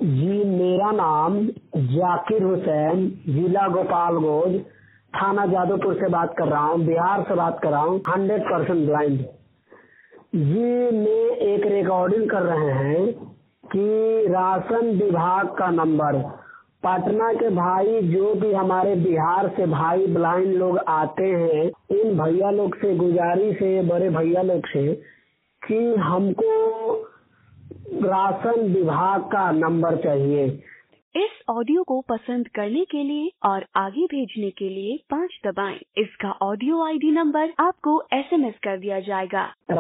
जी, मेरा नाम जाकिर हुसैन, जिला गोपालगंज, थाना जादवपुर से बात कर रहा हूँ, बिहार से बात कर रहा हूँ। 100% ब्लाइंड जी। मैं एक रिकॉर्डिंग कर रहे हैं कि राशन विभाग का नंबर पटना के भाई जो भी हमारे बिहार से भाई ब्लाइंड लोग आते हैं, इन भैया लोग से गुजारिश है, बड़े भैया लोग से, कि हमको राशन विभाग का नंबर चाहिए। इस ऑडियो को पसंद करने के लिए और आगे भेजने के लिए 5 दबाएं। इसका ऑडियो आईडी नंबर आपको SMS कर दिया जाएगा।